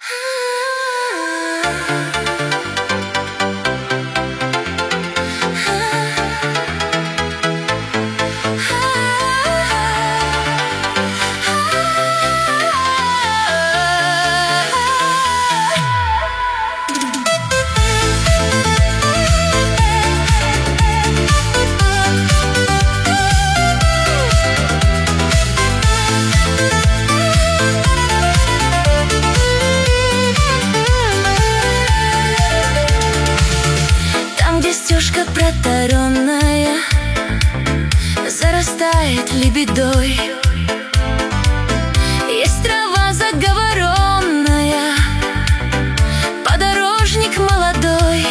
Протаренная зарастает лебедой. Есть трава заговоренная, подорожник молодой.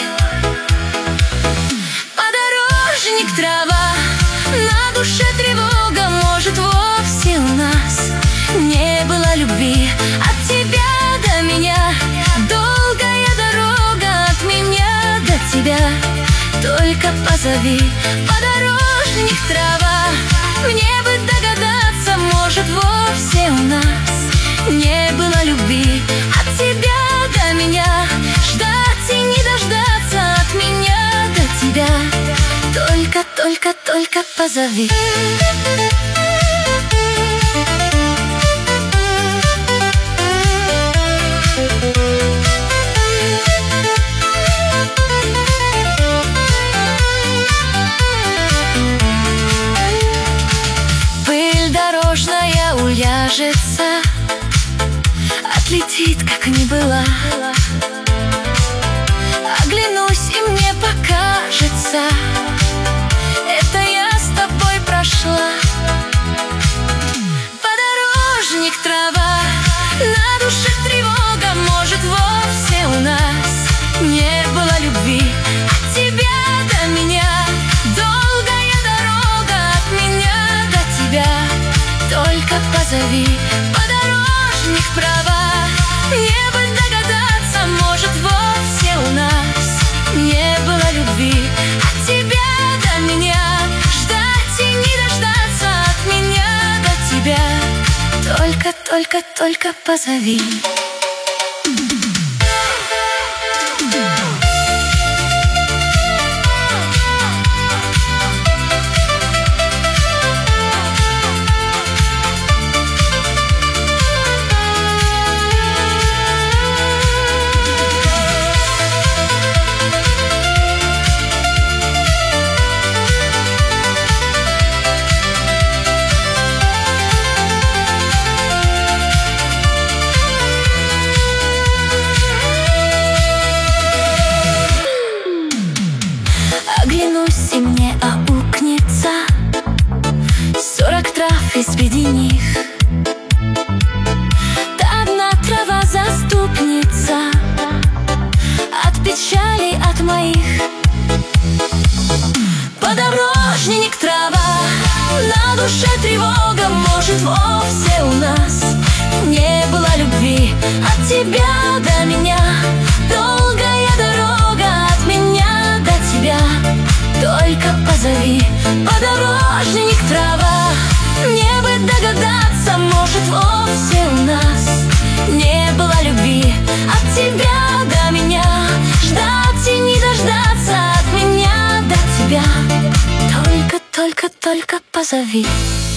Подорожник, трава, на душе тревога. Может, вовсе у нас не было любви. От тебя до меня долгая дорога, от меня до тебя только позови. Подорожник, трава, мне бы догадаться, может, вовсе у нас не было любви. От тебя до меня ждать и не дождаться, от меня до тебя только позови. Уляжется, отлетит, как не была. Оглянусь, и мне покажется, это я с тобой прошла. Подорожник, трава, на душе тревога. Может, вовсе у нас не было любви. От тебя до меня долгая дорога, от меня до тебя только позови. Подорожник, права, мне бы догадаться, может, вовсе у нас не было любви. От тебя до меня ждать и не дождаться, от меня до тебя только позови. Оглянусь, и мне аукнется 40 трав, и среди них та одна трава заступница от печалей, от моих. Подорожник, трава, на душе тревога. Может, вовсе у нас не было любви. От тебя до меня долгая дорога, от меня до тебя только позови. Подорожник, трава, мне бы догадаться, может, вовсе у нас не было любви. От тебя до меня ждать и не дождаться, от меня до тебя только позови.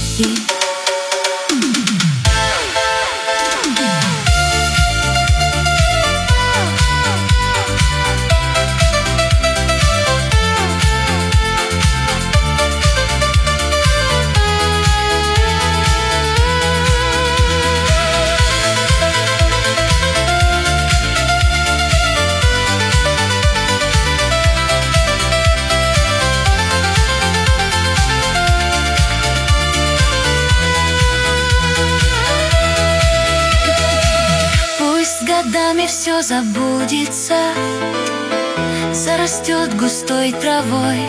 Годами все забудется, зарастет густой травой.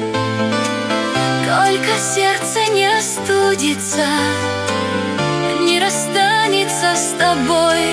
Только сердце не остудится, не расстанется с тобой.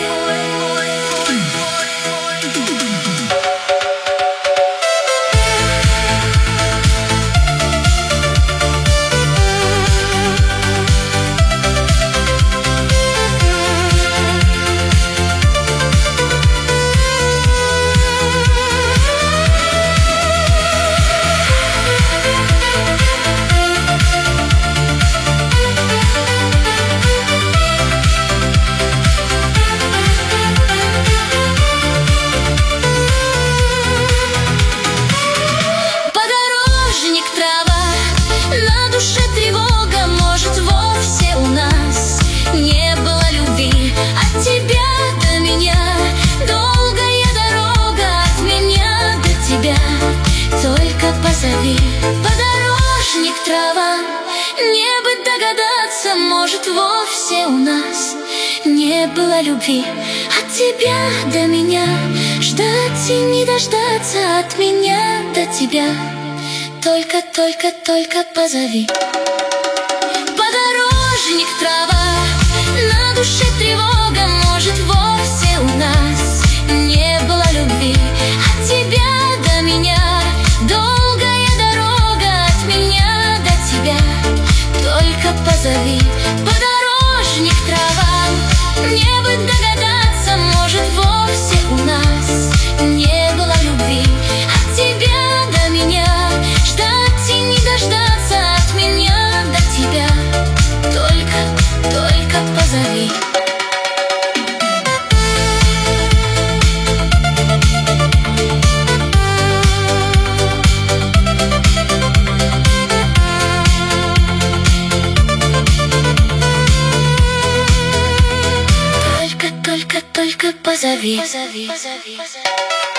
вовсе у нас не было любви. От тебя до меня ждать и не дождаться, от меня до тебя только позови. Подорожник, трава, на душе тревога, может, вовсе у нас не было любви. От тебя до меня долгая дорога, от меня до тебя только позови. Подорожник, трава, мне бы догадаться, может, вовсе у нас не было любви. От тебя до меня ждать и не дождаться, от меня до тебя только позови. Только позови.